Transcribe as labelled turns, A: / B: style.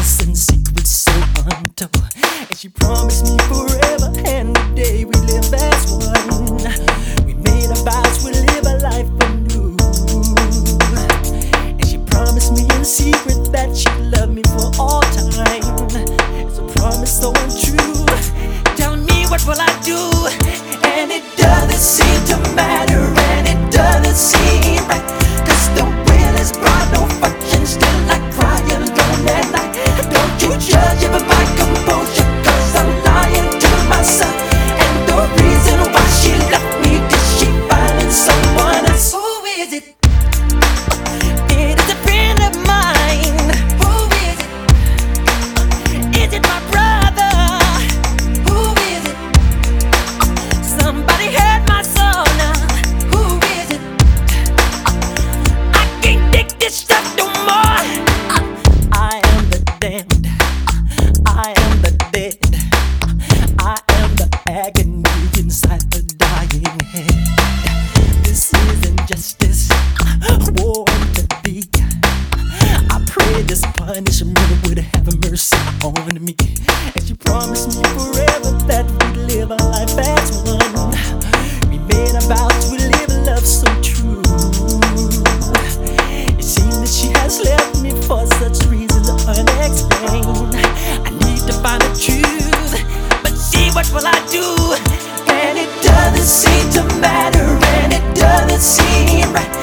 A: promises and secrets so untold. And she promised me forever, and the day we live as one. We made a vows, we live a life anew. And she promised me in secret that she'd love me for all time. It's a promise so untrue. Tell me, what will I do? And it doesn't seem to matter, and it doesn't seem right, 'cause the will is bright, no fortune, still I cry alone at night. Don't you judge ever my composure, 'cause I'm lying to myself. And the reason why she left me, did she find someone else? Who is it? It is a friend of mine. Who is it? Is it my brother? Who is it? Somebody hurt my soul now. Who is it? I can't take this stuff no more. I am the damned. I am the dead. I am the agony inside the dying head. This isn't justice. War to thee. I pray this punishment would have mercy on me. And she promised me forever that we'd live a life as one. We made a vow to live a love so true. It seems that she has left me for such reasons unexplained. I need to find the truth, but see, what will I do? And it doesn't seem to matter, and it doesn't seem right,